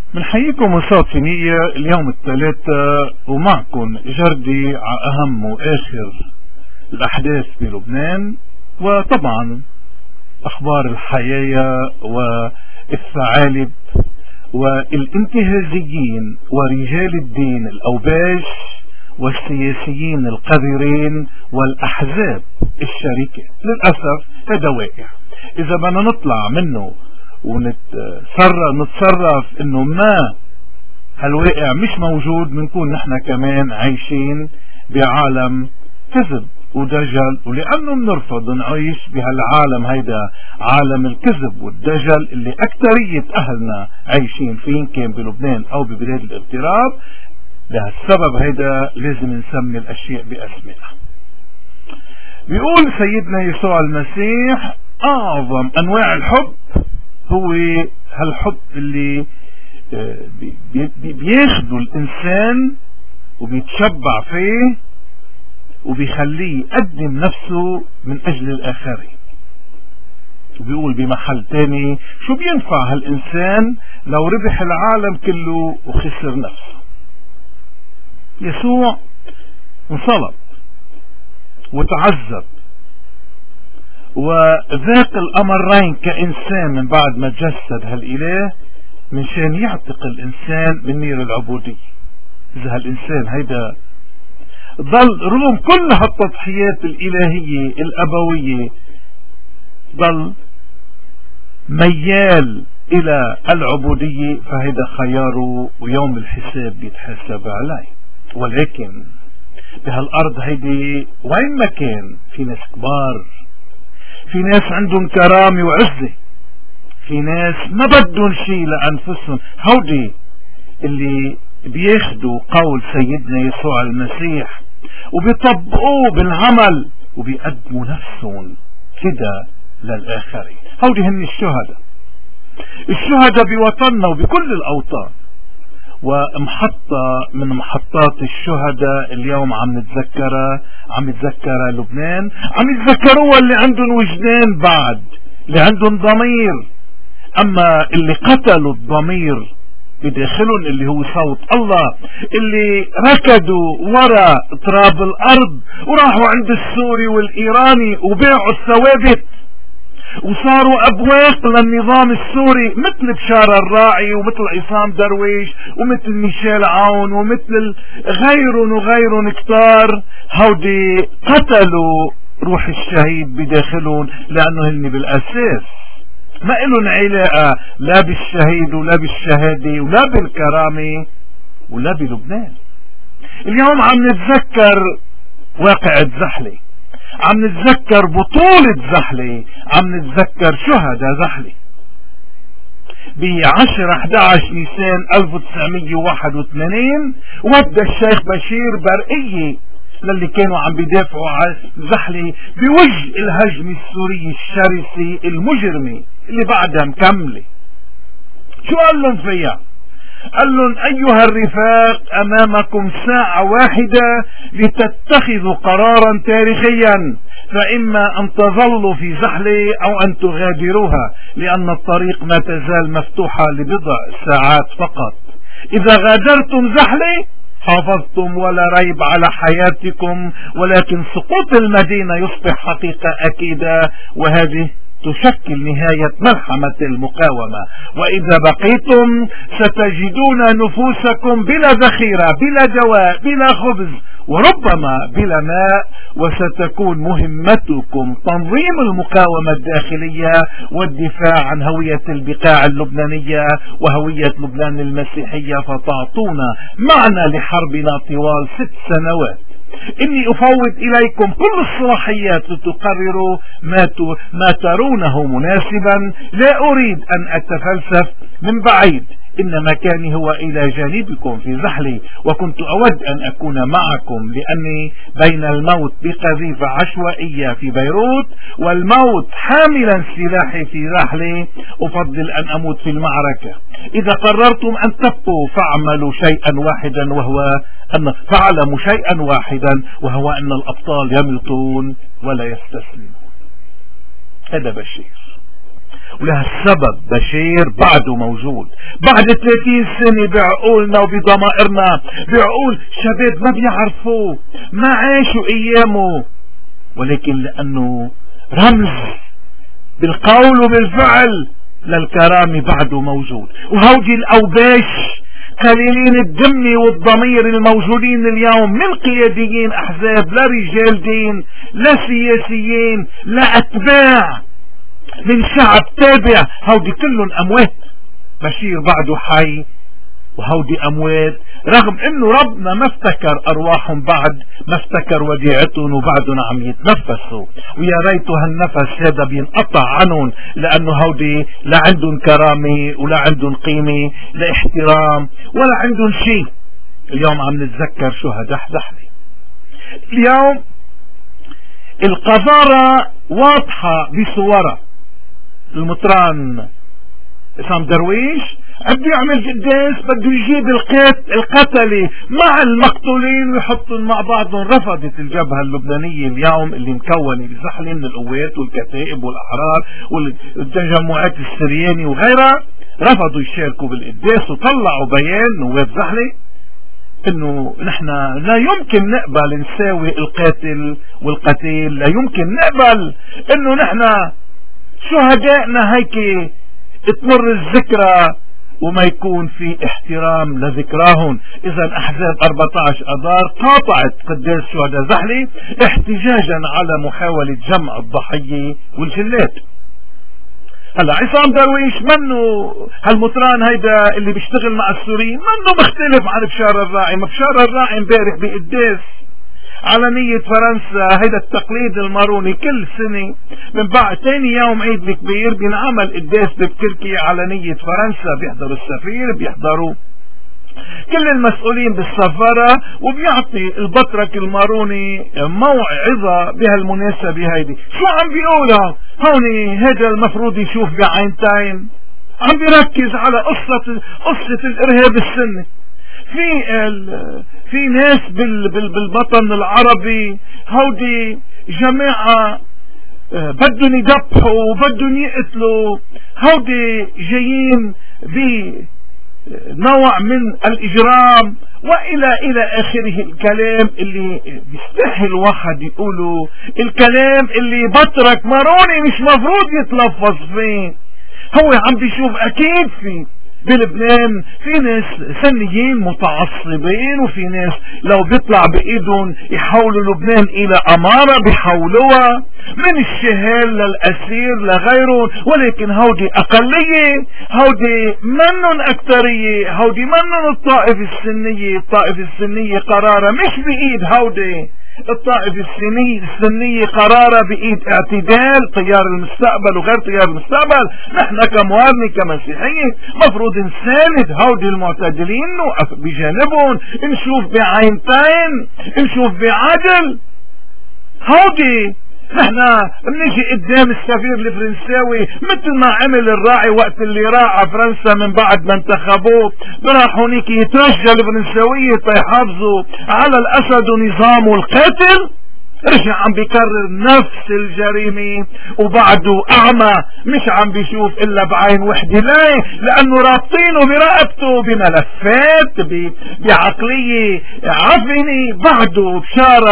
بنحييكم وصوت في نية اليوم الثلاثاء، ومعكم جردي على أهم وآخر الأحداث بلبنان، وطبعا أخبار الحياة والثعالب والانتهازيين ورجال الدين الأوباش والسياسيين القذرين والأحزاب الشركة. للأسف هذا واقع، إذا بدنا نطلع منه ونتصرف انه ما هالواقع مش موجود، بنكون نحن كمان عايشين بعالم كذب ودجل، ولأنه بنرفض نعيش بهالعالم هيدا، عالم الكذب والدجل اللي أكثرية أهلنا عايشين فيه، كان بلبنان أو ببلاد الاغتراب. لهالسبب هيدا لازم نسمي الأشياء بأسمائها. بيقول سيدنا يسوع المسيح أعظم أنواع الحب هو هالحب اللي بياخده الإنسان وبيتشبع فيه وبيخليه يقدم نفسه من أجل الآخرين. وبيقول بمحل تاني: شو بينفع هالإنسان لو ربح العالم كله وخسر نفسه؟ يسوع انصلب وتعذب وذاق الأمرين كإنسان من بعد ما تجسد هالإله من شان يعتق الإنسان من نير العبودية. إذا هالإنسان هيدا ضل رغم كل هالتضحيات الإلهية الأبوية ضل ميال إلى العبودية، فهيدا خياره ويوم الحساب بيتحاسب عليه. ولكن بهالأرض هيدي وين ما كان في ناس كبار، في ناس عندهم كرامة وعزة، في ناس ما بدهم شيء لأنفسهم، هودي اللي بياخدوا قول سيدنا يسوع المسيح وبيطبقوه بالعمل وبيقدموا نفسهم كده للآخرين. هودي هن الشهداء بوطننا وبكل الأوطان. ومحطة من محطات الشهداء اليوم عم نتذكر لبنان، عم يتذكروها اللي عندهم وجدان بعد، اللي عندهم ضمير. اما اللي قتلوا الضمير بداخلهم اللي هو صوت الله، اللي ركضوا ورا تراب الارض وراحوا عند السوري والايراني وبيعوا الثوابت وصاروا أبواق للنظام السوري، مثل بشار الراعي ومثل عصام درويش ومثل ميشيل عون ومثل غيرهم كتار. هودي قتلوا روح الشهيد بداخلهم، لأنه هن بالأساس ما إلهم علاقة لا بالشهيد ولا بالشهادة ولا بالكرامة ولا بلبنان. اليوم عم نتذكر واقعة زحلة، عم نتذكر بطولة زحلة، عم نتذكر شهداء زحلة. ب10-11 نيسان 1981 ودى الشيخ بشير برقية للي كانوا عم بيدافعوا عن زحلة بوجه الهجم السوري الشرسي المجرمي اللي بعدها مكملة. شو قال لهم فيها؟ قال لهم: أيها الرفاق، أمامكم ساعة واحدة لتتخذوا قرارا تاريخيا، فإما أن تظلوا في زحلة أو أن تغادروها، لأن الطريق ما تزال مفتوحة لبضع ساعات فقط. إذا غادرتم زحلة حافظتم ولا ريب على حياتكم، ولكن سقوط المدينة يصبح حقيقة أكيدة، وهذه تشكل نهاية ملحمة المقاومة. وإذا بقيتم ستجدون نفوسكم بلا ذخيرة، بلا دواء، بلا خبز، وربما بلا ماء، وستكون مهمتكم تنظيم المقاومة الداخلية والدفاع عن هوية البقاع اللبنانية وهوية لبنان المسيحية، فتعطونا معنى لحربنا طوال 6 سنوات. إني أفوض إليكم كل الصلاحيات لتقرروا ما ترونه مناسبا. لا أريد أن أتفلسف من بعيد، إن مكاني هو إلى جانبكم في زحلي، وكنت أود أن أكون معكم، لأني بين الموت بقذيفة عشوائية في بيروت والموت حاملا سلاحي في زحلي أفضل أن أموت في المعركة. إذا قررتم أن تبقوا فاعملوا شيئا واحدا، فاعلموا شيئا واحدا، وهو أن الأبطال يموتون ولا يستسلمون. هذا بشير. ولهالسبب بشير بعده موجود. بعد 30 سنة بعقولنا وبضمائرنا بعقول شباب ما بيعرفوه، ما عاشوا ايامه، ولكن لانه رمز بالقول وبالفعل للكرامة بعده موجود. وهودي الاوباش قليلين الدم والضمير الموجودين اليوم من قياديين احزاب، لا رجال دين، لا سياسيين، لا اتباع، من شعب تابع، هودي كلهم اموات. بشير بعده حي وهودي اموات، رغم انه ربنا ما افتكر ارواحهم بعد، ما افتكر وديعتهم وبعدهم عم يتنفسوا، ويا ريته هالنفس هذا بينقطع عنهم، لانه هودي لا عندهم كرامة ولا عندهم قيمة، لا احترام ولا عندهم شيء. اليوم عم نتذكر شهداء زحلة. اليوم القذارة واضحة بصورها. المطران سام درويش بده يعمل قداس، بده يجيب القتلة مع المقتولين ويحطهم مع بعضهم. رفضت الجبهة اللبنانية اليوم اللي مكونة بزحلة من القوات والكتائب والأحرار والتجمعات السرياني وغيرها، رفضوا يشاركوا بالقداس وطلعوا بيان نواب زحلة انه نحن لا يمكن نقبل نساوي القاتل والقتيل، لا يمكن نقبل انه نحن شهدائنا هيك تمر الذكرى وما يكون في احترام لذكراهم. اذا احزاب 14 اذار قاطعت قداس شهداء زحلة احتجاجا على محاولة جمع الضحية والجلات. هلا عصام درويش منه هالمطران هيدا اللي بيشتغل مع السوريين، منه مختلف عن بشار الراعي. ما بشار الراعي امبارح بقداس على نية فرنسا، هيدا التقليد الماروني كل سنة من بعد تاني يوم عيد الكبير بينعمل قداس بتركيا على نية فرنسا، بيحضروا السفير، بيحضروا كل المسؤولين بالسفارة، وبيعطي البطرك الماروني موعظة بهالمناسبة هيدي. شو عم بيقولها هون؟ هذا المفروض يشوف بعينتين، عم بيركز على قصة الارهاب السني. في ناس بالوطن العربي هودي جماعة بدهم يذبحوا وبدهم يقتلوا، هودي جايين بنوع من الإجرام وإلى آخره. الكلام اللي بيستحي واحد يقوله، الكلام اللي بطرك ماروني مش مفروض يتلفظ فيه. هو عم بيشوف أكيد في بلبنان في ناس سنيين متعصبين، وفي ناس لو بيطلع بايدهم يحولوا لبنان الى امارة بيحولوها من الشهال للاسير لغيرهم، ولكن هودي اقلية، هودي منن اكترية، هودي منن الطائفة السنية. الطائفة السنية قرارة مش بايد هودي، الطائفة السنية قرارة بإيد اعتدال تيار المستقبل وغير تيار المستقبل. نحن كموالي كمسيحيين مفروض نساند هودي المعتدلين، نوقف بجانبهم، نشوف بعينتين، نشوف بعدل. هودي نحن بنيجي قدام السفير الفرنساوي مثل ما عمل الراعي وقت اللي راح فرنسا من بعد ما انتخبوه، راح هونيك يترجى الفرنساوية تيحافظوا على الاسد ونظامه القاتل، رجع عم بيكرر نفس الجريمة وبعده اعمى، مش عم بيشوف الا بعين وحدة. ليه؟ لانه رابطينه برقبته بملفات بعقلية عفنة. بعده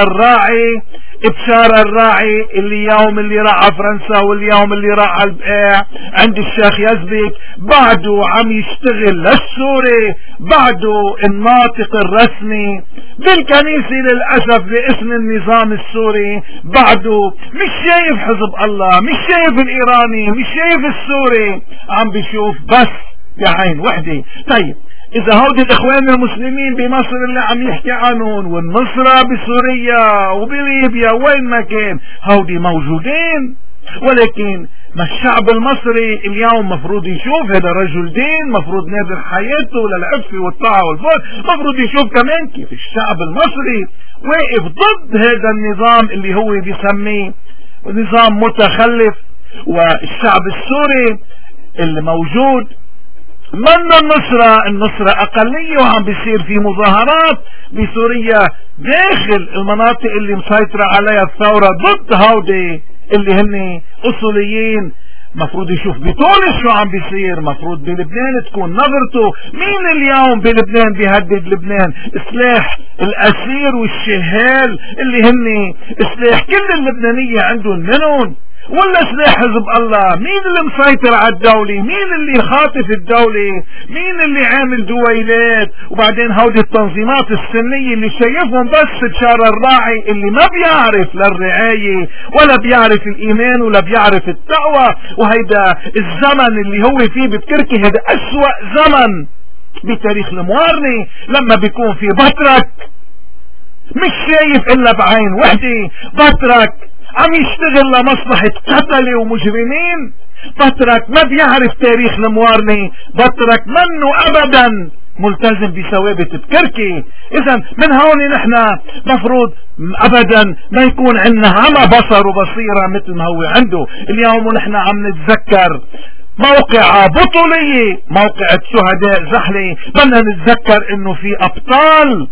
بشار الراعي اليوم اللي راح على فرنسا واليوم اللي راح على البقاع عند الشيخ يزبك، بعده عم يشتغل للسوري، بعده الناطق الرسمي بالكنيسة للأسف باسم النظام السوري، بعده مش شايف حزب الله، مش شايف الإيراني، مش شايف السوري، عم بيشوف بس بعين وحدة. طيب إذا هودي الإخوان المسلمين بمصر اللي عم يحكي عنهم، والنصرة بسوريا وبليبيا وين ما كان، هودي موجودين، ولكن ما الشعب المصري اليوم مفروض يشوف هذا رجل دين، مفروض نادر حياته للعفة والطاعة والفضل، مفروض يشوف كمان كيف الشعب المصري واقف ضد هذا النظام اللي هو بيسميه نظام متخلف. والشعب السوري اللي موجود من النصرة أقلية، وعم بيصير في مظاهرات بسوريا داخل المناطق اللي مسيطرة عليها الثورة ضد هودي اللي هن أصوليين مفروض يشوف بتونس شو عم بيصير، مفروض بلبنان تكون نظرته. مين اليوم بلبنان بيهدد لبنان؟ سلاح الأسير والشهال اللي هن سلاح كل اللبنانية عندهم منهم، ولا سلاح حزب الله؟ مين اللي مسيطر على الدولة؟ مين اللي خاطف الدولة؟ مين اللي عامل دويلات؟ وبعدين هودي التنظيمات السنية اللي شايفهم بس بشار الراعي اللي ما بيعرف لا الرعاية ولا بيعرف الإيمان ولا بيعرف التقوى. وهيدا الزمن اللي هو فيه بتركي هذا أسوأ زمن بتاريخ الموارنة، لما بيكون في بطرك مش شايف إلا بعين وحدة، بطرك عم يشتغل لمصلحة قتلة ومجرمين، بطرك ما بيعرف تاريخ الموارنة، بطرك منه أبدا ملتزم بثوابت بكركي. إذا من هون نحن مفروض أبدا ما يكون عندنا عمى بصر وبصيرة مثل ما هو عنده اليوم. ونحن عم نتذكر موقع بطولية، موقع شهداء زحلة، بدنا نتذكر انه في ابطال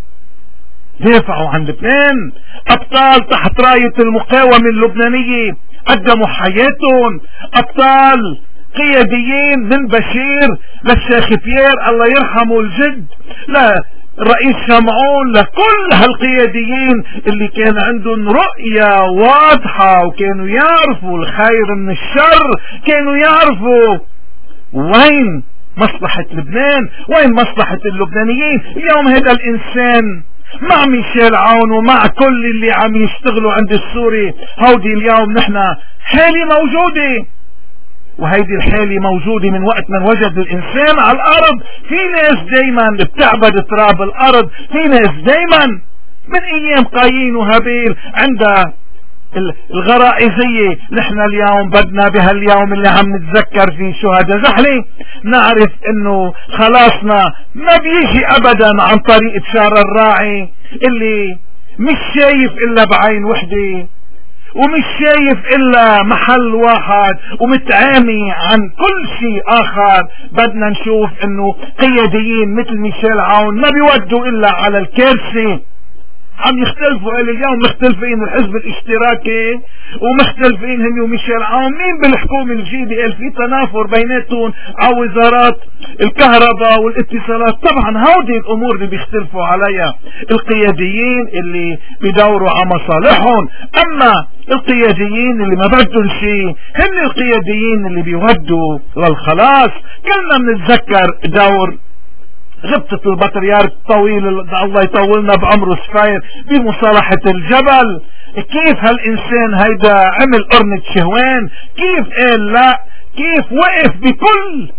دافعوا عن لبنان، ابطال تحت راية المقاومة اللبنانية قدموا حياتهم، ابطال قياديين من بشير للشيخ بيير الله يرحمه الجد، للرئيس شمعون، لكل هالقياديين اللي كان عندهم رؤية واضحة وكانوا يعرفوا الخير من الشر، كانوا يعرفوا وين مصلحة لبنان، وين مصلحة اللبنانيين. اليوم هذا الانسان مع ميشيل عون ومع كل اللي عم يشتغلوا عند السوري، هودي اليوم نحن حالة موجودة، وهيدي الحالة موجودة من وقت من وجد الإنسان على الأرض. في ناس دايما بتعبد تراب الأرض، في ناس دايما من أيام قايين وهابيل عندها الغرائزية. نحن اليوم بدنا بهاليوم اللي عم نتذكر فيه شهداء زحلة نعرف انه خلاصنا ما بيجي ابدا عن طريق بشار الراعي اللي مش شايف الا بعين وحدة ومش شايف الا محل واحد ومتعامي عن كل شيء اخر. بدنا نشوف انه قياديين مثل ميشيل عون ما بيودوا الا على الكرسي. عم يختلفوا اليوم، مختلفين الحزب الاشتراكي ومختلفين هم وميشيل عون. مين بالحكومة الجديدة قال في تنافر بيناتهم على وزارات الكهرباء والاتصالات. طبعا هودي الامور اللي بيختلفوا عليها القياديين اللي بيدوروا على مصالحهم، اما القياديين اللي ما بدهم شيء هم القياديين اللي بيودوا للخلاص. كلنا بنتذكر دور غبطة البطريرك الطويل الله يطولنا بعمره سفاير بمصالحة الجبل. كيف هالإنسان هيدا عمل قرنة شهوان، كيف قال لا، كيف وقف بكل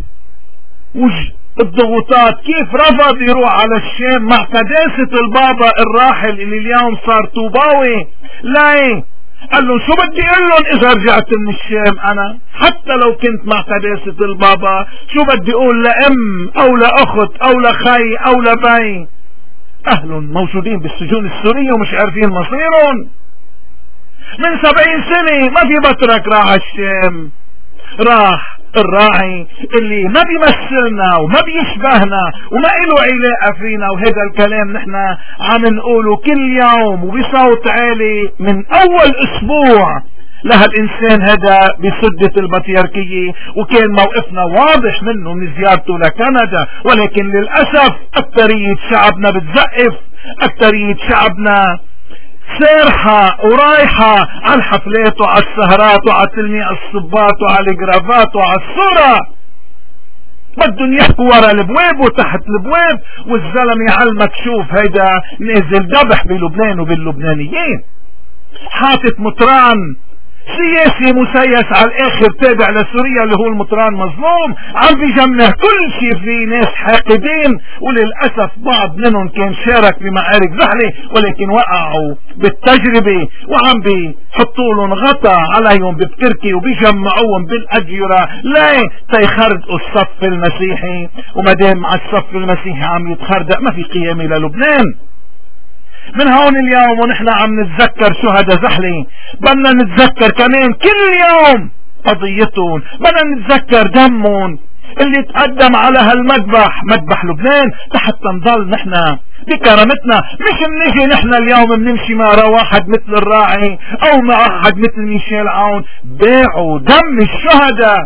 الضغوطات، كيف رفض يروح على الشام مع قداسة البابا الراحل اللي اليوم صار طوباوي. لا قال له شو بدي اقول لهم اذا رجعت من الشام، انا حتى لو كنت مع قداسة البابا شو بدي اقول لام او لاخت او لخي او لبي؟ اهل موجودين بالسجون السورية ومش عارفين مصيرهم. من 70 سنة ما في بطرك راح الشام، راح الراعي اللي ما بيمثلنا وما بيشبهنا وما له علاقة فينا. وهذا الكلام نحن عم نقوله كل يوم وبصوت عالي من اول اسبوع لهالانسان هذا بسدة البطريركية، وكان موقفنا واضح منه من زيارته لكندا. ولكن للأسف اكترية شعبنا بتزقف، اكترية شعبنا سارحة ورايحة على الحفلات وعلى السهرات وعلى تلميع الصبات وعلى الجرافات وعلى الصورة. بدهم يحكوا ورا البواب وتحت البواب، والزلمة يعلمك شوف هيدا نازل ذبح بلبنان وباللبنانيين، حاطط مطران سياسي مسيس على الاخر تابع لسوريا اللي هو المطران مظلوم، عم بيجمع كل شيء. في ناس حاقدين وللأسف بعض منهم كان شارك بمعارك زحلة ولكن وقعوا بالتجربة وعم بيحطوا لهم غطا عليهم ببكركي وبيجمعوهم بالأجيرة لا تيخردقوا الصف المسيحي. ومدام مع الصف المسيحي عم يتخردق ما في قيامة للبنان. من هون اليوم ونحن عم نتذكر شهداء زحلة بدنا نتذكر كمان كل يوم قضيتهم، بدنا نتذكر دمهم اللي تقدم على هالمذبح، مذبح لبنان، لحتى نضل نحن بكرامتنا. مش بنيجي نحن اليوم بنمشي مع واحد مثل الراعي او مع احد مثل ميشيل عون، باعوا دم الشهداء.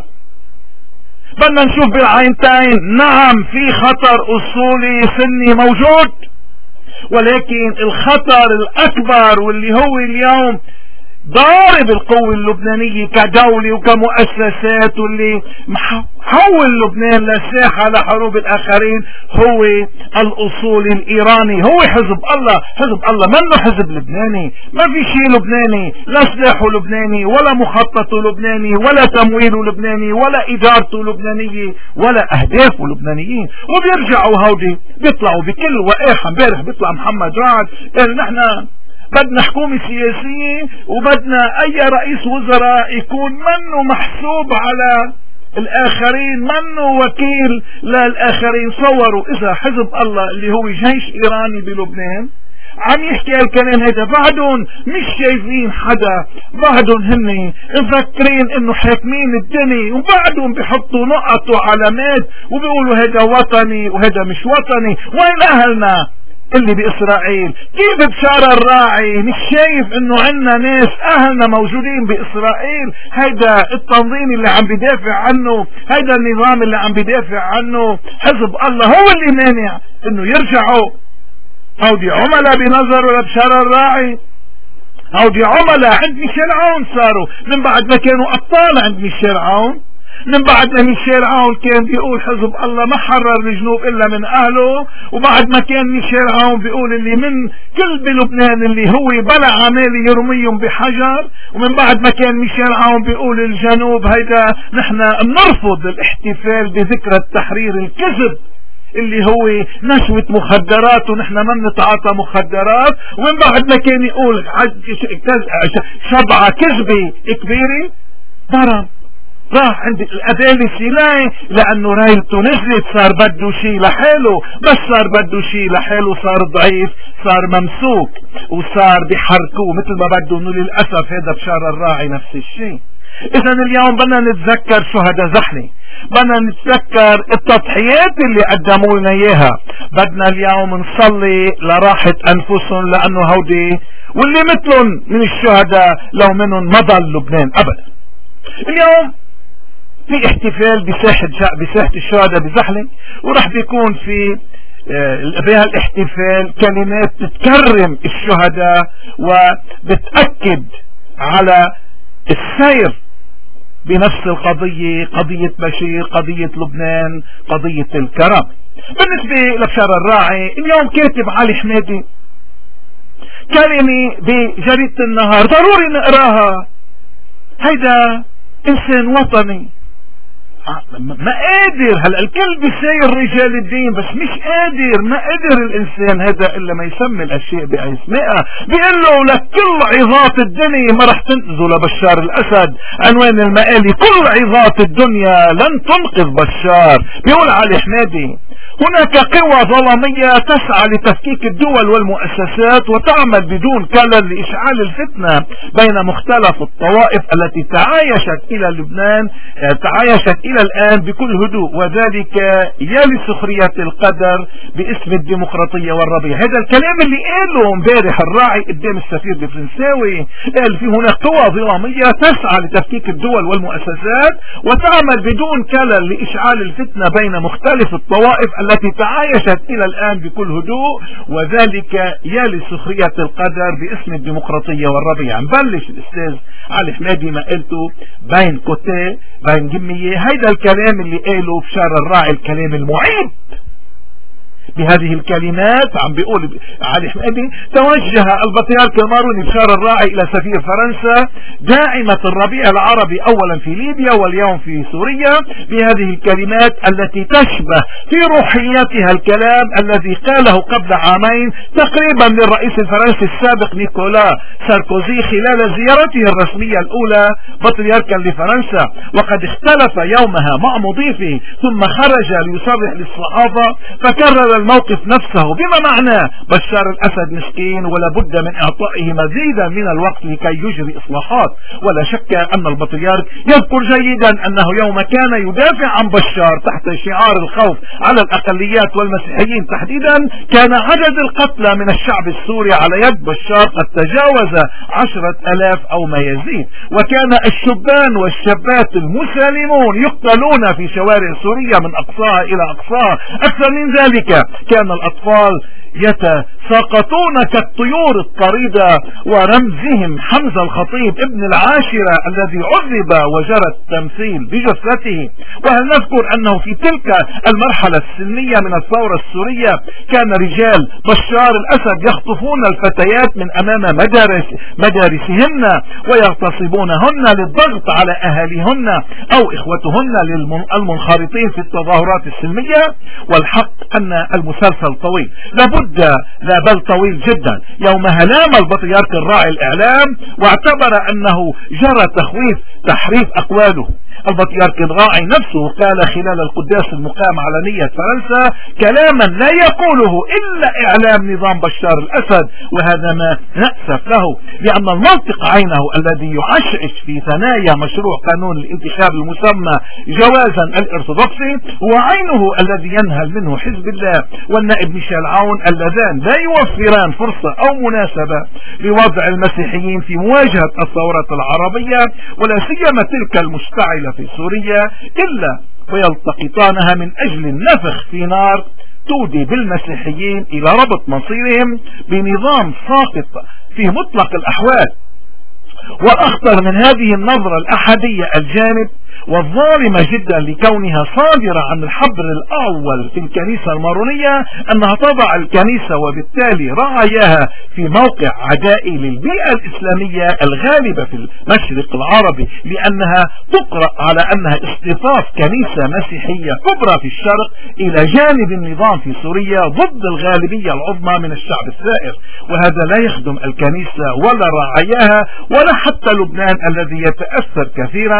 بدنا نشوف بالعينتين، نعم في خطر اصولي سني موجود، ولكن الخطر الاكبر واللي هو اليوم ضارب القوة اللبنانية كدولة وكمؤسسات، واللي حول لبنان لساحة لحروب الآخرين، هو الأصول الإيراني، هو حزب الله. حزب الله منه حزب لبناني، ما في شيء لبناني، لا سلاحه لبناني ولا مخططه لبناني ولا تمويله لبناني ولا إدارته لبنانية ولا أهدافه لبنانيين. وبيرجعوا هودي بيطلعوا بكل وقاحة. امبارح بيطلع محمد رعد قال نحن بدنا حكومة سياسية وبدنا اي رئيس وزراء يكون منه محسوب على الاخرين، منه وكيل للاخرين. صوروا اذا حزب الله اللي هو جيش ايراني بلبنان عم يحكي الكلام هيدا، بعدهم مش شايفين حدا، بعدهم هن مفكرين انه حاكمين الدنيا، وبعدهم بيحطوا نقط وعلامات وبيقولوا هيدا وطني وهيدا مش وطني. وين اهلنا اللي بإسرائيل؟ كيف بشار الراعي مش شايف انه عنا ناس اهلنا موجودين بإسرائيل؟ هيدا التنظيم اللي عم بدافع عنه، هيدا النظام اللي عم بدافع عنه حزب الله، هو اللي مانع انه يرجعوا. هودي عملاء بنظر لبشار الراعي، هودي عملاء عند ميشيل عون، صاروا من بعد ما كانوا ابطال عند ميشيل عون، من بعد ما ميشيل عون كان بيقول حزب الله ما حرر الجنوب الا من اهله، وبعد ما كان ميشيل عون بيقول اللي من كل بلبنان اللي هو بلع عمالي يرميهم بحجر، ومن بعد ما كان ميشيل عون بيقول الجنوب هيدا نحن بنرفض الاحتفال بذكرى التحرير، الكذب اللي هو نشوة مخدرات ونحن ما نتعاطى مخدرات، ومن بعد ما كان يقول شبعة كذبة كبيرة ضرب راح عند الأدالي السيناء لأنه رايته نزلت، صار بده شيء لحاله، بس صار بده شيء لحاله صار ضعيف، صار ممسوك وصار بحركوه مثل ما بده. انه للأسف هذا بشار الراعي نفس الشيء. إذا اليوم بدنا نتذكر شهداء زحلة، بدنا نتذكر التضحيات اللي قدموا لنا اياها، بدنا اليوم نصلي لراحة انفسهم، لانه هودي واللي مثلهم من الشهداء لو منهم ما ضل لبنان ابدا. اليوم في احتفال بساحة الشهداء بزحلة، وراح بيكون في بهالاحتفال كلمات تتكرم الشهداء وبتأكد على السير بنفس القضية، قضية بشير، قضية لبنان، قضية الكرم. بالنسبة لبشار الراعي اليوم كاتب علي حمادي كلمة بجريدة النهار ضروري نقراها. هيدا انسان وطني ما قادر، هلا الكل بيساير رجال الدين بس مش قادر، ما قدر الانسان هذا الا ما يسمي الاشياء باسمائها. بيقول له لكل عظات الدنيا ما رح تنقذوا لبشار الاسد، عنوان المقالي كل عظات الدنيا لن تنقذ بشار. بيقول علي حمادي هناك قوى ظلامية تسعى لتفكيك الدول والمؤسسات وتعمل بدون كلل لإشعال الفتنة بين مختلف الطوائف التي تعايشت إلى لبنان، تعايشت إلى الآن بكل هدوء، وذلك يلي سخرية القدر باسم الديمقراطية والربيع. هذا الكلام اللي قاله امبارح الراعي قدام السفير الفرنساوي، قال في هناك قوى ظلامية تسعى لتفكيك الدول والمؤسسات وتعمل بدون كلل لإشعال الفتنة بين مختلف الطوائف التي تعايشت إلى الآن بكل هدوء، وذلك يلي سخرية القدر باسم الديمقراطية والربيع. نبلش الأستاذ علي حمادي ما قلته بين كوتيه بين جمية، هيدا الكلام اللي قاله بشار الراعي، الكلام المعيب. بهذه الكلمات عم بيقول علي حمادي توجه البطريرك الماروني بشار الراعي الى سفير فرنسا داعمة الربيع العربي اولا في ليبيا واليوم في سوريا بهذه الكلمات التي تشبه في روحياتها الكلام الذي قاله قبل عامين تقريبا للرئيس الفرنسي السابق نيكولا ساركوزي خلال زيارته الرسمية الاولى بطريركا لفرنسا، وقد اختلف يومها مع مضيفه ثم خرج ليصرح للصحافة فكرر على الموقف نفسه، بما معناه بشار الأسد مسكين ولا بد من إعطائه مزيدا من الوقت لكي يجري إصلاحات. ولا شك أن البطريرك يذكر جيدا أنه يوم كان يدافع عن بشار تحت شعار الخوف على الأقليات والمسيحيين تحديدا، كان عدد القتلى من الشعب السوري على يد بشار قد تجاوز 10,000 أو ما يزيد، وكان الشبان والشابات المسالمون يقتلون في شوارع سوريا من أقصاها إلى أقصاها. أكثر من ذلك كان الأطفال يتساقطون كالطيور الطريدة، ورمزهم حمزة الخطيب ابن العاشرة الذي عذب وجرى التمثيل بجثته. وهل نذكر أنه في تلك المرحلة السلمية من الثورة السورية كان رجال بشار الأسد يخطفون الفتيات من أمام مدارسهن ويغتصبونهن للضغط على أهاليهن أو إخوتهن المنخرطين في التظاهرات السلمية. والحق أن المسلسل طويل، لا بل طويل جدا. يومها لام البطريرك الراعي الإعلام واعتبر أنه جرى تحريف أقواله. البطريرك الراعي نفسه قال خلال القداس المقام على نية فرنسا كلاما لا يقوله إلا إعلام نظام بشار الأسد، وهذا ما نأسف له، لأن المنطق عينه الذي يعشعش في ثنايا مشروع قانون الانتخاب المسمى جوازا الارثوذكسي هو عينه الذي ينهل منه حزب الله والنائب ميشيل عون، اللذان لا يوفران فرصة أو مناسبة لوضع المسيحيين في مواجهة الثورات العربية ولا سيما تلك المشتعلة في سوريا، إلا ويلتقطانها من أجل النفخ في نار تودي بالمسيحيين إلى ربط مصيرهم بنظام ساقط في مطلق الأحوال. والأخطر من هذه النظرة الأحادية الجانب والظالمة جدا لكونها صادرة عن الحبر الأول في الكنيسة المارونية أنها تضع الكنيسة وبالتالي رعاياها في موقع عدائي للبيئة الإسلامية الغالبة في المشرق العربي، لأنها تقرأ على أنها اصطفاف كنيسة مسيحية كبرى في الشرق إلى جانب النظام في سوريا ضد الغالبية العظمى من الشعب الثائر. وهذا لا يخدم الكنيسة ولا رعاياها ولا حتى لبنان الذي يتأثر كثيرا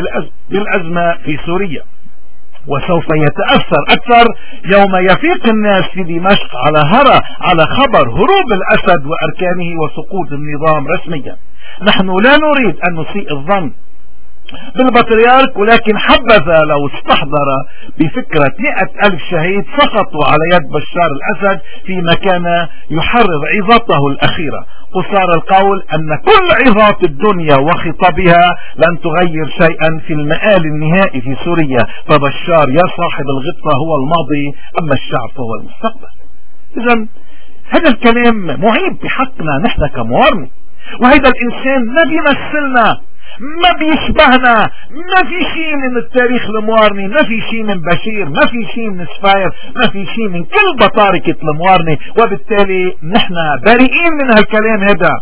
بالأزمة في سوريا، وسوف يتأثر أكثر يوم يفيق الناس في دمشق على خبر هروب الأسد وأركانه وسقوط النظام رسميا. نحن لا نريد أن نسيء الظن بالبطريرك، ولكن حبذا لو استحضر بفكرة 100,000 شهيد سقطوا على يد بشار الأسد فيما كان يحرر عظته الأخيرة. قصار القول أن كل عظات الدنيا وخطابها لن تغير شيئا في المآل النهائي في سوريا، فبشار يا صاحب الغطة هو الماضي أما الشعب فهو المستقبل. إذن هذا الكلام معيب بحقنا نحن كموارنة، وهذا الإنسان ما بيمثلنا، ما بيشبهنا، ما في شيء من التاريخ الموارني، ما في شيء من بشير، ما في شيء من سفاير، ما في شيء من كل بطاركة الموارني، وبالتالي نحن بريئين من هالكلام.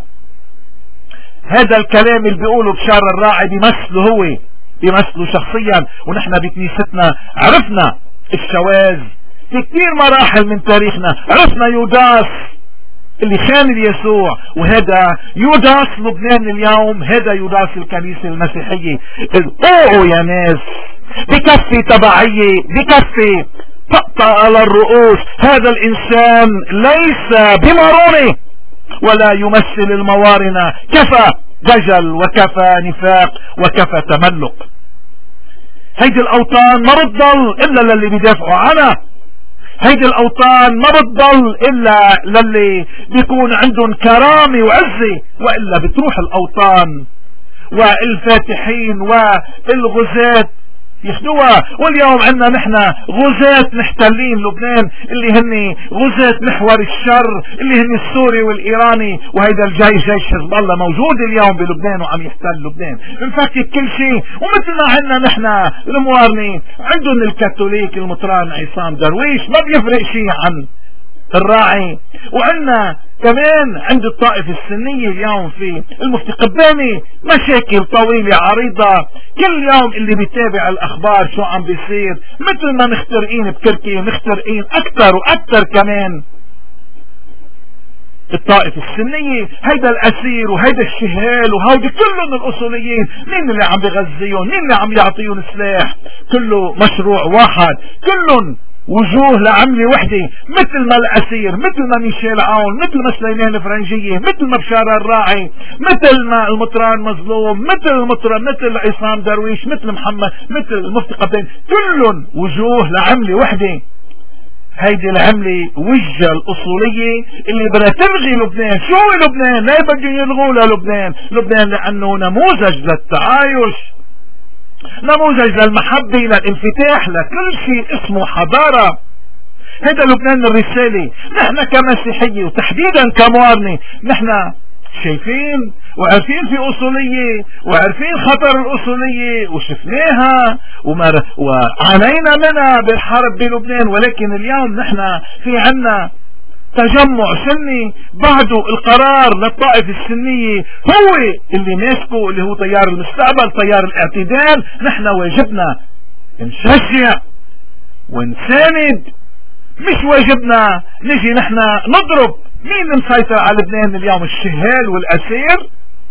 هذا الكلام اللي بيقوله بشار الراعي بيمثله شخصيا، ونحن بكنيستنا عرفنا الشواذ في كثير مراحل من تاريخنا. عرفنا يوداس اللي خان يسوع، وهذا يوداس لبنان اليوم، هذا يوداس الكنيسة المسيحية. اوعوا يا ناس، بكفي تبعية، بكفي طقطقة على الرؤوس. هذا الإنسان ليس بمارونة ولا يمثل الموارنة، كفى دجل وكفى نفاق وكفى تملق. هيدي الأوطان ما بتضل إلا للي بيدافعوا عنها، هيدي الأوطان ما بتضل إلا للي بيكون عندهم كرامة وعزة، وإلا بتروح الأوطان والفاتحين والغزاة يخدوها. واليوم عندنا نحن غزاة محتلين لبنان اللي هن غزاة محور الشر اللي هن السوري والإيراني، وهيدا الجيش جيش حزب الله موجود اليوم بلبنان وعم يحتل لبنان، بنفكك كل شيء. ومثل ما عندنا نحن الموارنين عندهم الكاثوليك المطران عصام درويش ما بيفرق شيء عن الراعي، وعندنا كمان عند الطائفة السنية اليوم في المفتي قباني مشاكل طويلة عريضة. كل يوم اللي بيتابع الأخبار شو عم بيصير، مثل ما مخترقين بكركي مخترقين أكتر وأكتر كمان الطائفة السنية. هيدا الأسير وهيدا الشهال وهودي كلهم الأصوليين، مين اللي عم بغذيهم، مين اللي عم يعطيهم سلاح، كله مشروع واحد، كلهم وجوه لعملة وحدة، مثل ما الأسير، مثل ما ميشيل عون، مثل ما سليمان الفرنجية، مثل ما بشار الراعي، مثل ما المطران مظلوم، مثل عصام درويش، مثل محمد، مثل المفتي قبطين، كلهم وجوه لعملة وحدة. هيدي العملة وجه الأصولية اللي بدها تلغي لبنان. شو هو لبنان؟ ليه بدهم يلغوا لبنان؟ لبنان لأنه نموذج للتعايش، نموذج للمحبة، للانفتاح، لكل شيء اسمه حضارة. هذا لبنان الرسالة. نحن كمسيحية وتحديدا كموارنة، نحن شايفين وعارفين في أصولية، وعارفين خطر الأصولية، وشفناها وعانينا منها بالحرب بلبنان. ولكن اليوم نحن في عنا تجمع سني بعده القرار للطائفة السنية هو اللي ماسكه، اللي هو تيار المستقبل، تيار الاعتدال. نحن واجبنا نشجع ونساند، مش واجبنا نجي نحن نضرب. مين مسيطر على لبنان اليوم؟ الشهال والأسير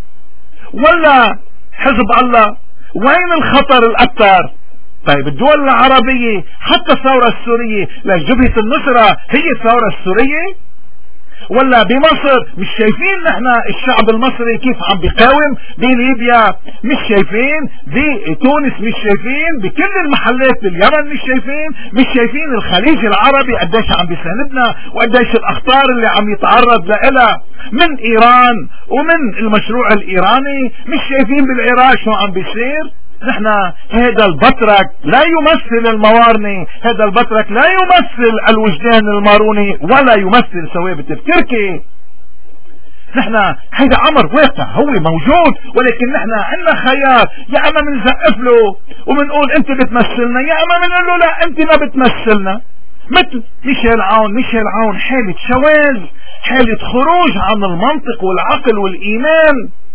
ولا حزب الله؟ وين الخطر الأكثر؟ طيب الدول العربية، حتى الثورة السورية، لجبهة النصرة هي الثورة السورية؟ ولا بمصر مش شايفين نحن الشعب المصري كيف عم بيقاوم؟ بليبيا مش شايفين؟ بتونس مش شايفين؟ بكل المحلات باليمن مش شايفين؟ مش شايفين الخليج العربي قديش عم بيساندنا، وقديش الاخطار اللي عم يتعرض لها من ايران ومن المشروع الايراني؟ مش شايفين بالعراق شو عم بيصير؟ نحن هذا البطرك لا يمثل الموارنة، هذا البطرك لا يمثل الوجدان الماروني، ولا يمثل ثوابت التركي. نحن هذا امر واقع هو موجود، ولكن نحن عندنا خيار، يا اما بنزقف له وبنقول انت بتمثلنا، يا اما بنقول له لا انت ما بتمثلنا. مثل ميشيل عون حالة شواذ، حالة خروج عن المنطق والعقل والايمان،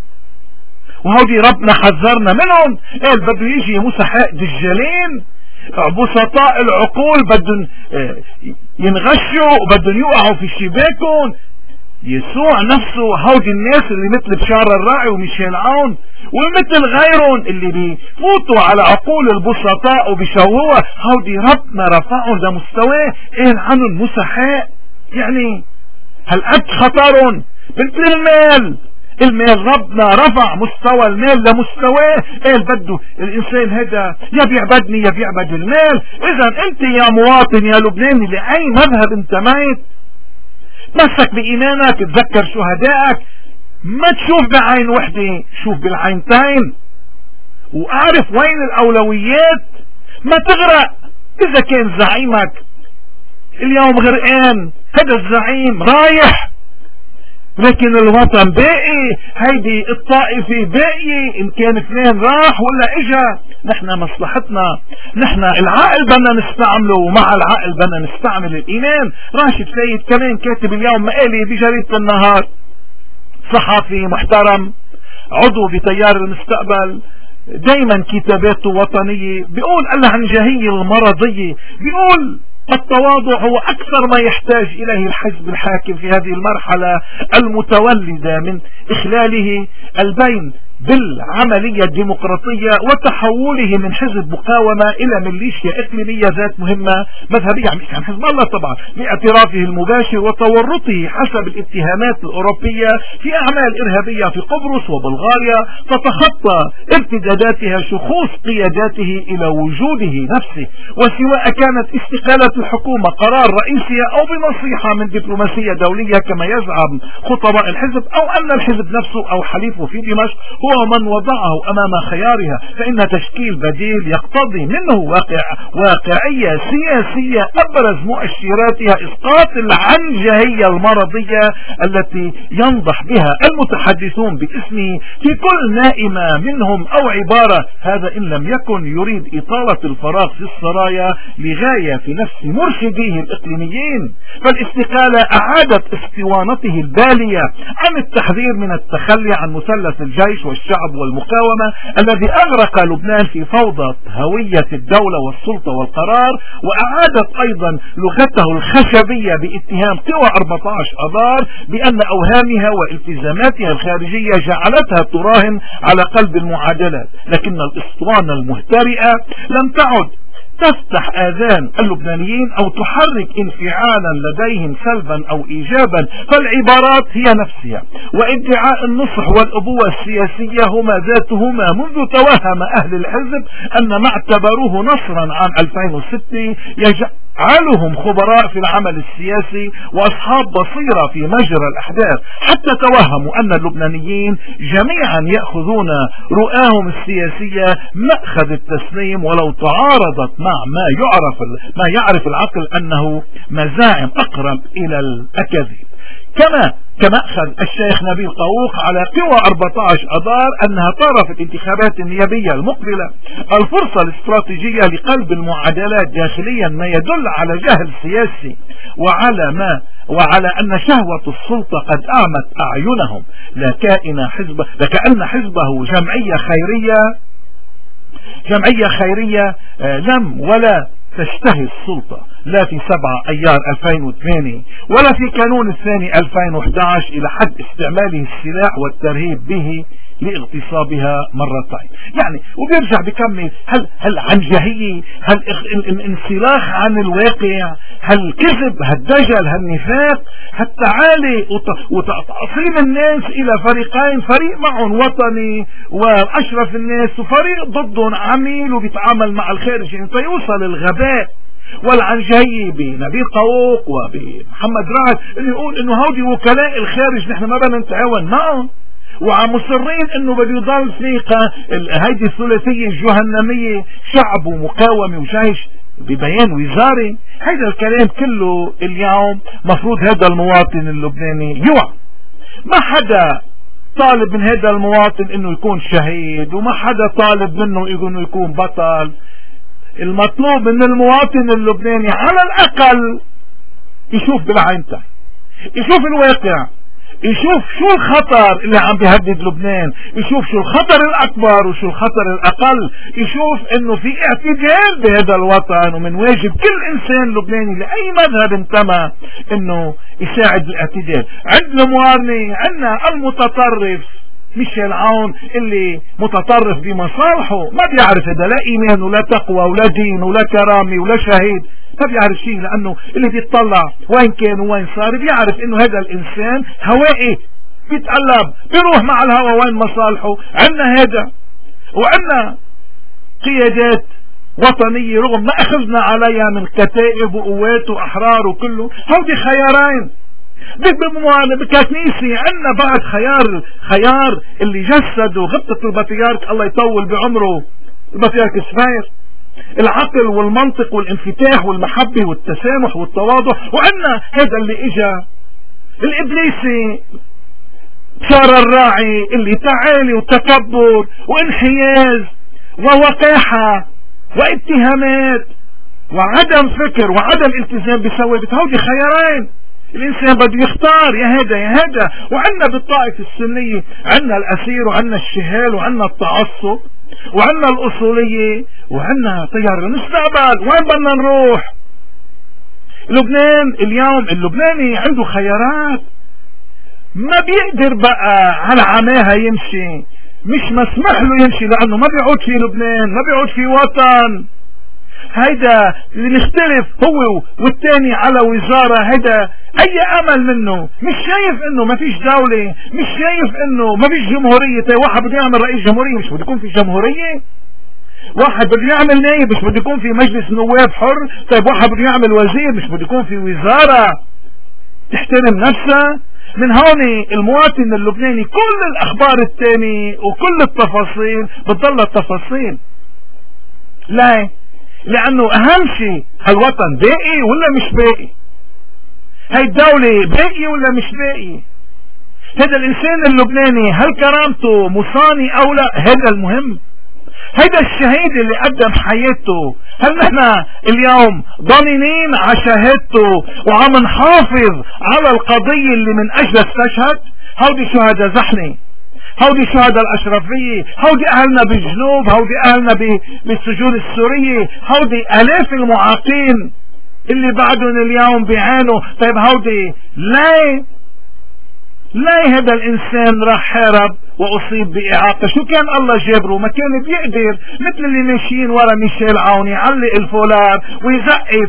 وهودي ربنا حذرنا منهم. قال بده يجي مسحاء دجالين بسطاء العقول، بدهم ينغشوا وبدهم يوقعوا في شباكهم. يسوع نفسه هودي الناس اللي مثل بشار الراعي وميشيل عون ومثل غيرهم اللي بيفوتوا على عقول البسطاء وبيشوهوها، هودي ربنا رفعهم لمستواه، قال عنهم مسحاء. يعني هالقد خطرهم مثل المال ربنا رفع مستوى المال لمستواه. قال بده الانسان هذا يا بيعبدني يا بيعبد المال. اذا انت يا مواطن يا لبناني لاي مذهب انتميت، تمسك بايمانك، تذكر شهدائك، ما تشوف بعين وحده، شوف بالعينتين، واعرف وين الاولويات. ما تغرق. اذا كان زعيمك اليوم غرقان، هذا الزعيم رايح، لكن الوطن باقي، هيدي الطائفة باقي، ان كان فلان راح ولا اجا. نحن مصلحتنا، نحن العقل بدنا نستعمله، ومع العقل بدنا نستعمل الايمان. راشد سيد كمان كاتب اليوم مقالة بجريدة النهار، صحفي محترم عضو بتيار المستقبل، دايما كتاباته وطنية. بيقول اللهنجهية المرضية، بيقول التواضع هو أكثر ما يحتاج إليه الحزب الحاكم في هذه المرحلة المتولدة من إخلاله البين بالعملية الديمقراطية وتحوله من حزب مقاومة إلى ميليشيا إقليمية ذات مهمة مذهبية. عن حزب الله طبعا، لاعترافه المباشر وتورطه حسب الاتهامات الأوروبية في أعمال إرهابية في قبرص وبلغاريا تتخطى ارتداداتها شخوص قياداته إلى وجوده نفسه. وسواء كانت استقالة الحكومة قرار رئيسية أو بنصيحة من دبلوماسية دولية كما يزعم خطباء الحزب، أو أن الحزب نفسه أو حليفه في دمشق هو من وضعه أمام خيارها، فإن تشكيل بديل يقتضي منه واقعية سياسية أبرز مؤشراتها إسقاط العنجهية المرضية التي ينضح بها المتحدثون باسمه في كل نائمة منهم أو عبارة. هذا إن لم يكن يريد إطالة الفراغ في السرايا لغاية في نفس مرشديه الإقليميين. فالاستقالة أعادت اسطوانته البالية عن التحذير من التخلي عن مثلث الجيش والشعب والمقاومة الذي أغرق لبنان في فوضى هوية الدولة والسلطة والقرار، وأعادت أيضا لغته الخشبية باتهام قوى 14 أذار بأن أوهامها والتزاماتها الخارجية جعلتها تراهن على قلب المعادلات. لكن الاسطوانة المهترئة لم تعد تفتح آذان اللبنانيين أو تحرك انفعالا لديهم سلبا أو إيجابا، فالعبارات هي نفسها. وادعاء النصح والأبوة السياسية هما ذاتهما منذ توهم أهل الحزب أن ما اعتبروه نصرا عام 2006 يجعلهم خبراء في العمل السياسي وأصحاب بصيرة في مجرى الأحداث، حتى توهموا أن اللبنانيين جميعا يأخذون رؤاهم السياسية مأخذ التسليم ولو تعارضت مع ما يعرف العقل أنه مزاعم أقرب إلى الأكاذيب. كما أخذ الشيخ نبيل قووق على قوى 14 أذار أنها ترى في الانتخابات النيابية المقبلة الفرصة الاستراتيجية لقلب المعادلات داخليا، ما يدل على جهل سياسي وعلى أن شهوة السلطة قد أعمت أعينهم، لكأن حزبه جمعية خيرية لم ولا تشتهي السلطة، لا في 7 أيار 2008 ولا في كانون الثاني 2011 إلى حد استعماله السلاح والترهيب به لاغتصابها مرتين. يعني وبيرجع بكمل، هل عنجهية، هل انسلاخ عن الواقع، هل كذب، هل دجل، هل نفاق، التعالي وتقسيم الناس إلى فريقين، فريق معهم وطني وأشرف الناس وفريق ضدهم عميل وبيتعامل مع الخارج، انت يوصل الغباء والعنجهية بنبيل قووق وبمحمد رعد اللي يقول انه هودي وكلاء الخارج نحن ما بدنا نتعاون معهم، ومصرين انه بده يضل في هيدي الثلاثية الجهنمية، شعب ومقاومة وجيش ببيان وزاري. هيدا الكلام كله اليوم مفروض هذا المواطن اللبناني يوعى. ما حدا طالب من هذا المواطن انه يكون شهيد، وما حدا طالب منه انه يكون بطل. المطلوب من المواطن اللبناني على الأقل يشوف بالعينته، يشوف الواقع، يشوف شو الخطر اللي عم بيهدد لبنان، يشوف شو الخطر الأكبر وشو الخطر الأقل، يشوف انه في اعتدال بهذا الوطن، ومن واجب كل انسان لبناني لأي مذهب انتمى انه يساعد الاعتدال. عندنا موارنة، عندنا المتطرف ميشيل عون اللي متطرف بمصالحه، ما بيعرف هذا لا ايمان ولا تقوى ولا دين ولا كرامة ولا شهيد، ما بيعرف شيء، لانه اللي بيطلع وين كان وين صار بيعرف انه هذا الانسان هوائي بيتقلب بيروح مع الهوى وين مصالحه. عنا هذا، وعنا قيادات وطنية رغم ما اخذنا عليها من كتائب وقوات واحرار وكله، هودي خيارين بكنيسة. عنا بعد خيار اللي جسدوا غبطة البطريرك الله يطول بعمره البطريرك سفير، العقل والمنطق والانفتاح والمحبة والتسامح والتواضع. وعنا هذا اللي اجا الابليسي صار الراعي اللي تعالي وتكبر وانحياز ووقاحة واتهامات وعدم فكر وعدم التزام بثوابت. هودي خيارين الانسان بده يختار، يا هذا يا هذا. وعنا بالطائفة السنية عنا الاسير وعنا الشهال وعنا التعصب وعنا الاصولية وعنا تيار المستقبل. وين بدنا نروح؟ لبنان اليوم اللبناني عنده خيارات، ما بيقدر بقى على عماها يمشي، مش مسمح له يمشي لانه ما بيعود في لبنان، ما بيعود في وطن. هيدا اللي مختلف هو والتاني على وزارة، هيدا اي امل منه؟ مش شايف انه ما فيش دولة؟ مش شايف انه ما فيش جمهورية؟ طيب واحد بده يعمل رئيس جمهورية مش بده يكون في جمهورية؟ واحد بده يعمل نائب مش بده يكون في مجلس نواب حر؟ طيب واحد بده يعمل وزير مش بده يكون في وزارة تحترم نفسها؟ من هون المواطن اللبناني كل الاخبار التاني وكل التفاصيل بتضل التفاصيل. لا، لانه اهم شيء هالوطن باقي ولا مش باقي، هاي الدولة باقي ولا مش باقي، هذا الانسان اللبناني هل كرامته مصاني او لا، هذا المهم. هذا الشهيد اللي قدم حياته هل نحن اليوم ضامنين على شهادته وعم نحافظ على القضية اللي من اجل استشهد؟ هودي شهداء زحني، هودي شهداء الاشرفية، هودي اهلنا بالجنوب، هودي اهلنا بالسجون السورية، هودي الاف المعاقين اللي بعدهم اليوم بيعانوا. طيب هودي لا لا هذا الانسان راح حارب واصيب باعاقة، شو كان الله جابره؟ ما كان بيقدر مثل اللي ماشيين ورا ميشيل عون يعلق الفولار ويزقف،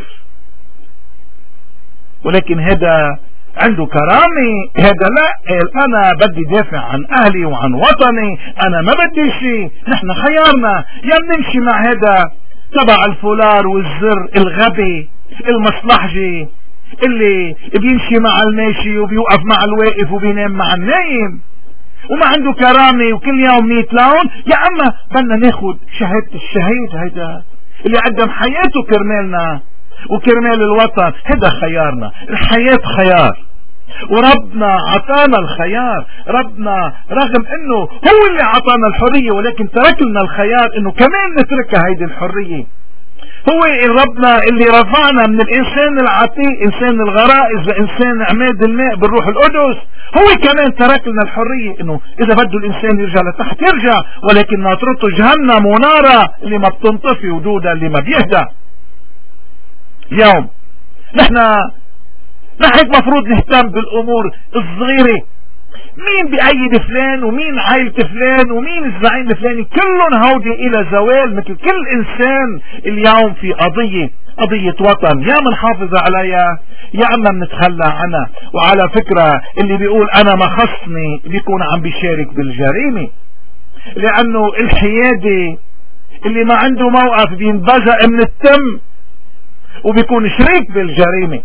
ولكن هذا عنده كرامة. هذا لا، انا بدي دافع عن اهلي وعن وطني، انا ما بدي شيء. نحن خيارنا يا بنمشي مع هذا تبع الفولار والزر الغبي المصلحجي اللي بيمشي مع الماشي وبيوقف مع الواقف وبينام مع النايم وما عنده كرامة وكل يوم 100 لون. يا اما بدنا ناخد شهادة الشهيد، هيدا اللي قدم حياته كرمالنا وكرمال الوطن. هذا خيارنا، الحياة خيار وربنا عطانا الخيار. ربنا رغم انه هو اللي عطانا الحرية ولكن ترك لنا الخيار انه كمان نتركها هيدي الحرية. هو ربنا اللي رفعنا من الانسان العتيق انسان الغرائز لانسان عماد الماء بالروح القدس. هو كمان ترك لنا الحرية انه اذا بده الانسان يرجع لتحت يرجع، ولكن ناطرته جهنم ونارة اللي ما بتنطفي ودودة اللي ما بيهدى. اليوم نحن هيك مفروض نهتم بالامور الصغيرة. مين بأيد فلان ومين عائلة فلان ومين الزعيم الفلاني، كلهم هودي الى زوال. مثل كل انسان اليوم في قضية وطن، يا منحافظ عليها يا اما منتخلى عنها. وعلى فكرة اللي بيقول انا ما خصني بيكون عم بيشارك بالجريمة، لانه الحيادي اللي ما عنده موقف بينبزق من التم وبيكون شريك بالجريمة.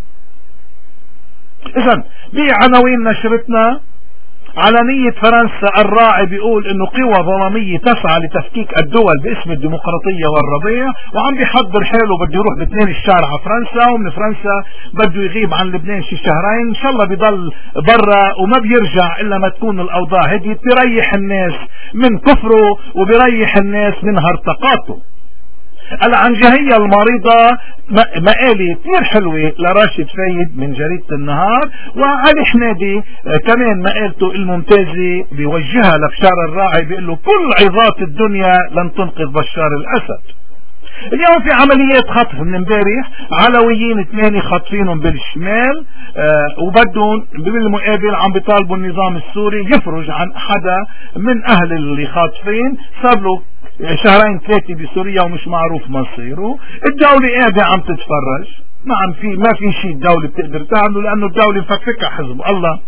اذا بعناوين نشرتنا علنية فرنسا الراعي بيقول انه قوى ظلامية تسعى لتفكيك الدول باسم الديمقراطية والرضيع، وعم بيحضر حاله بده يروح ب2 الشهر على فرنسا، ومن فرنسا بده يغيب عن لبنان شي شهرين، ان شاء الله بيضل برا وما بيرجع الا ما تكون الاوضاع هديت. بيريح الناس من كفره وبيريح الناس من هرطقاته. العنجهية المريضة مقالة كتير حلوة لراشد فايد من جريدة النهار، وعلي حمادي كمان مقالته الممتازة بيوجهها لبشار الراعي بيقول له كل عظات الدنيا لن تنقذ بشار الأسد. اليوم في عمليات خطف من امبارح، علويين 8 خاطفينهم بالشمال، وبدهم بالمقابل عم بيطالبوا النظام السوري يفرج عن حدا من اهل اللي خاطفين. صار له 2-3 بسوريا ومش معروف مصيره. الدولة قاعدة عم تتفرج، ما في شيء الدولة بتقدر تعمله، لانه الدولة مفككة حزب الله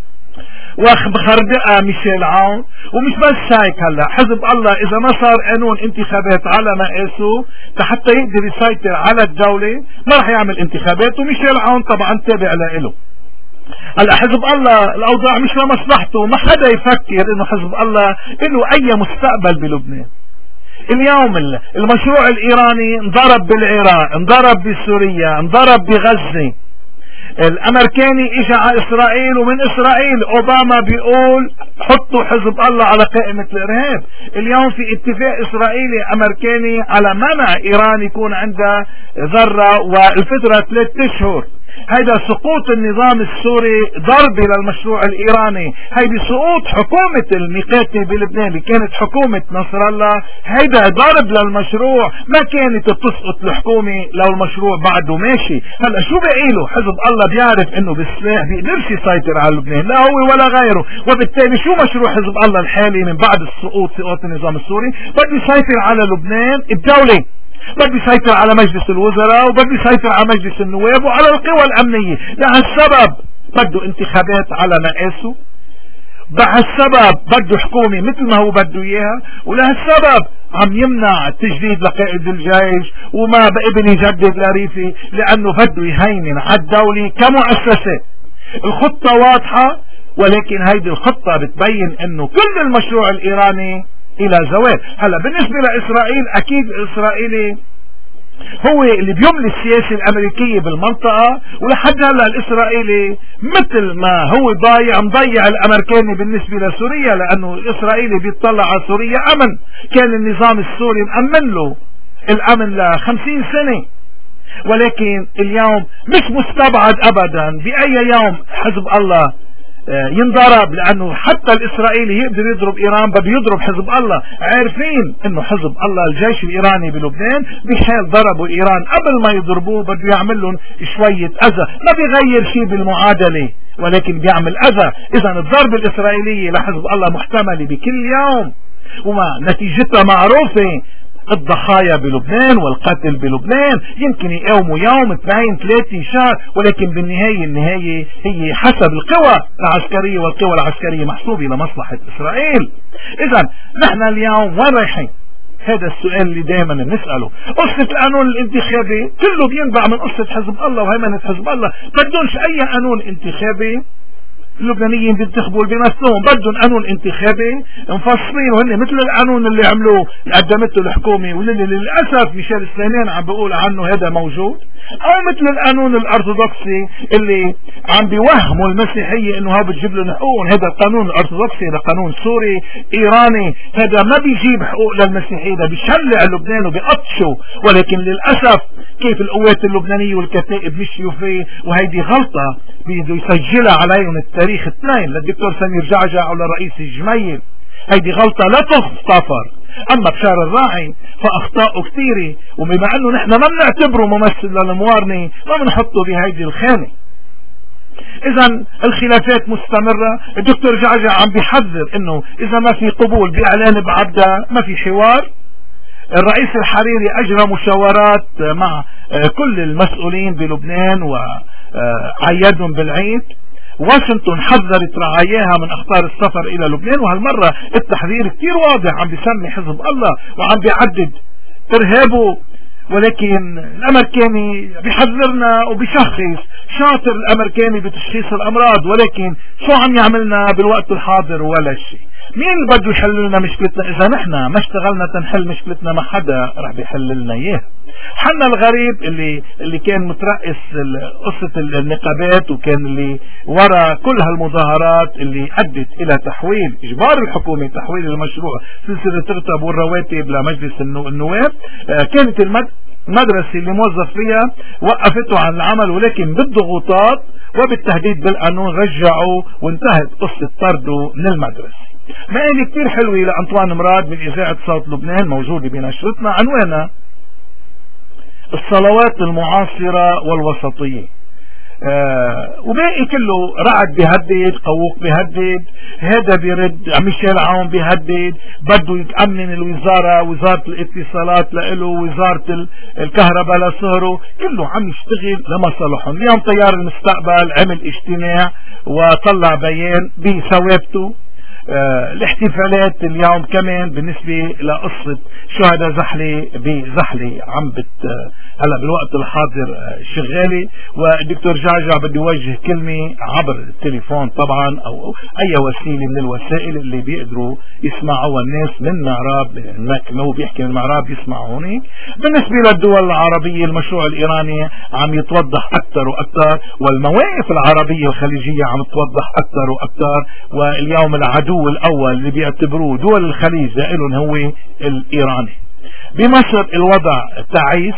وخردقها ميشيل عون. ومش بس هيك، هلا حزب الله اذا ما صار قانون انتخابات على مقاسه حتى يقدر يسيطر على الدولة ما رح يعمل انتخابات، وميشيل عون طبعا تابع له. هلا حزب الله الاوضاع مش لمصلحته، ما حدا يفكر انه حزب الله له اي مستقبل بلبنان. اليوم المشروع الايراني انضرب بالعراق، انضرب بسوريا، انضرب بغزة. الامريكاني اجى على اسرائيل، ومن اسرائيل اوباما بيقول حطوا حزب الله على قائمة الارهاب. اليوم في اتفاق اسرائيلي امريكاني على منع ايران يكون عندها ذرة والفترة 3 اشهر. هيدا سقوط النظام السوري ضربة للمشروع الايراني، هيدي سقوط حكومة الميقاتي بلبنان اللي كانت حكومة نصر الله، هيدا ضرب للمشروع. ما كانت تسقط الحكومة لو المشروع بعده ماشي. هلا شو بقيله؟ حزب الله بيعرف انه بالسلاح بيقدرش يسيطر على لبنان، لا هو ولا غيره، وبالتالي شو مشروع حزب الله الحالي من بعد سقوط النظام السوري؟ بده يسيطر على لبنان الدولة، بده يسيطر على مجلس الوزراء، وبده يسيطر على مجلس النواب وعلى القوى الامنية. لهالسبب بده انتخابات على مقاسه، بهالسبب بده حكومة مثل ما هو بده اياها، ولهالسبب عم يمنع التجديد لقائد الجيش وما بقبل يجدد لريفي، لانه بده يهيمن على الدولة كمؤسسة. الخطة واضحة، ولكن هيدي الخطة بتبين انه كل المشروع الايراني الى زوال. هلا بالنسبة لاسرائيل، اكيد الاسرائيلي هو اللي بيملي السياسة الامريكية بالمنطقة، ولحد هلا الاسرائيلي مثل ما هو مضيع الامريكاني بالنسبة لسوريا، لانه الاسرائيلي بيطلع على سوريا امن. كان النظام السوري مأمن له الامن ل50 سنة، ولكن اليوم مش مستبعد ابدا باي يوم حزب الله ينضرب، لانه حتى الاسرائيلي يقدر يضرب ايران بده يضرب حزب الله، عارفين انه حزب الله الجيش الايراني بلبنان بحال ضربوا ايران قبل ما يضربوه بده يعمل لهم شوية اذى، ما بيغير شيء بالمعادلة ولكن بيعمل اذى. اذا الضربة الاسرائيلية لحزب الله محتملة بكل يوم وما نتيجتها معروفة، الضحايا بلبنان والقتل بلبنان يمكن يقوموا يوم 2-3 شهر، ولكن النهاية هي حسب القوى العسكرية، والقوى العسكرية محسوبة لمصلحة إسرائيل. إذا نحن اليوم وين رايحين؟ هذا السؤال اللي دائما بنسأله. قصة القانون الانتخابي كله بينبع من قصة حزب الله وهيمنة حزب الله، بدونش أي قانون انتخابي. اللبنانيين بينتخبوا بنفسهم، بدهم قانون انتخابي مفصلين، وهن مثل القانون اللي عملوه اللي قدمته الحكومة واللي للأسف ميشيل سليمان عم بيقول عنه هذا موجود، او مثل القانون الارثوذكسي اللي عم بيوهموا المسيحية انه هذا بتجيب لهم حقوق. هذا القانون الارثوذكسي، هذا قانون سوري ايراني، هذا ما بيجيب حقوق للمسيحية، ده بيشلع لبنان وبيقطشه. ولكن للأسف كيف القوات اللبنانية والكتائب مشيوا فيه، وهيدي غلطة بده يسجلها عليهم التاريخ 2 للدكتور سمير جعجع وللرئيس الجميل. هيدي غلطة لا تغتفر. اما بشار الراعي فاخطاؤه كثيرة، وبما انه نحن ما بنعتبره ممثل للموارنة ما بنحطه بهيدي الخانة. اذا الخلافات مستمرة. الدكتور جعجع عم بيحذر انه اذا ما في قبول باعلان بعبدة ما في حوار. الرئيس الحريري اجرى مشاورات مع كل المسؤولين بلبنان وعيدهم بالعيد. واشنطن حذرت رعاياها من اخطار السفر الى لبنان، وهالمرة التحذير كتير واضح، عم بيسمي حزب الله وعم بيعدد ارهابه. ولكن الامريكاني بيحذرنا وبيشخص، شاطر الامريكاني بتشخيص الامراض، ولكن شو عم يعملنا بالوقت الحاضر؟ ولا شيء. مين اللي بده يحل لنا مشكلتنا؟ اذا نحن ما اشتغلنا تنحل مشكلتنا ما حدا رح بيحل لنا اياها. حنا الغريب اللي كان مترأس قصة النقابات، وكان اللي ورا كل هالمظاهرات اللي ادت الى تحويل اجبار الحكومة تحويل المشروع سلسلة الرتب والرواتب لمجلس النواب، كانت المدرسة اللي موظف فيها وقفته عن العمل، ولكن بالضغوطات وبالتهديد بالقانون رجعوا وانتهت قصة طرده من المدرسة. مقالة كتير حلوة لأنطوان مراد من إذاعة صوت لبنان موجودة بنشرتنا، عنوانها الصلوات المعاصرة والوسطية. وباقي كله رعد بيهدد، قووق بيهدد، هذا بيرد، ميشيل عون بيهدد، بده يأمن الوزارة، وزارة الاتصالات لإله، وزارة الكهرباء لصهره، كله عم يشتغل لمصالحهم. اليوم تيار المستقبل عمل اجتماع وطلع بيان بثوابته. الاحتفالات اليوم كمان بالنسبة لقصة شهداء زحلة بزحلة عم هلا بالوقت الحاضر شغالة، والدكتور جعجع بده يوجه كلمة عبر التليفون طبعا او اي وسيلة من الوسائل اللي بيقدروا يسمعوها الناس من معراب، هناك هو بيحكي من معراب يسمعوا هونيك. بالنسبة للدول العربية المشروع الايراني عم يتوضح اكثر واكثر، والمواقف العربية الخليجية عم توضح اكثر واكثر، واليوم العدو الاول اللي بيعتبروه دول الخليج لهم هو الايراني. بمصر الوضع تعيس.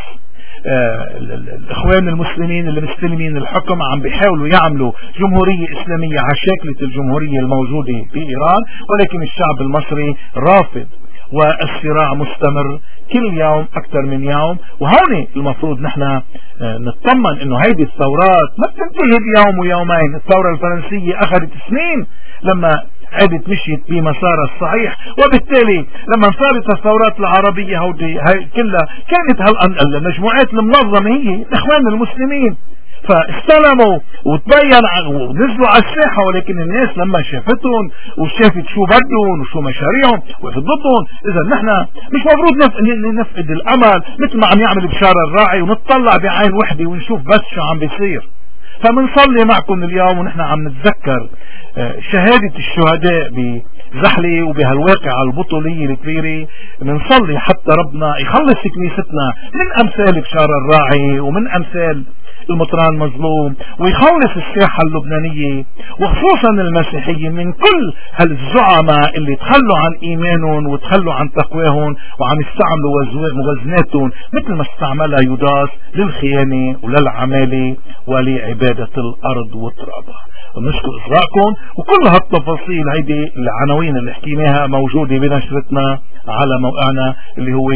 الاخوان المسلمين اللي مستلمين الحكم عم بيحاولوا يعملوا جمهورية اسلامية على شكل الجمهورية الموجودة بايران، ولكن الشعب المصري رافض، والصراع مستمر كل يوم اكثر من يوم. وهون المفروض نحن نطمن انه هيدي الثورات ما بتنتهي بيوم ويومين. الثورة الفرنسية اخذت سنين لما عادت مشيت بمسارها الصحيح، وبالتالي لما صارت الثورات العربية هاي كلها كانت المجموعات المنظمة هي الاخوان المسلمين، فاستلموا وتبين ونزلوا على الساحة. ولكن الناس لما شافتهم وشافت شو بدهم وشو مشاريعهم وقفت ضدهم. اذا نحن مش مفروض نفقد الامل مثل ما عم يعمل بشار الراعي ونطلع بعين وحدة ونشوف بس شو عم بيصير. فمنصلي معكم اليوم ونحن عم نتذكر شهادة الشهداء بزحلة وبهالواقعة البطولية الكبيرة. منصلي حتى ربنا يخلص كنيستنا من امثال بشار الراعي ومن امثال المطران مظلوم، ويخلص الساحة اللبنانية وخصوصا المسيحيين من كل هالزعماء اللي تخلوا عن ايمانهم وتخلوا عن تقواهم وعم يستعملوا موازناتهم مثل ما استعملها يوداس للخيانة وللعمالة ولعبادة عبادة الأرض وترابها. ونشكر إصغائكم، وكل هالتفاصيل هيدي العناوين اللي حكيناها موجودة بنشرتنا على موقعنا اللي هو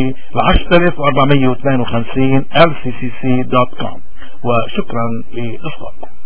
10452 lccc.com. وشكرا لإصغائكم.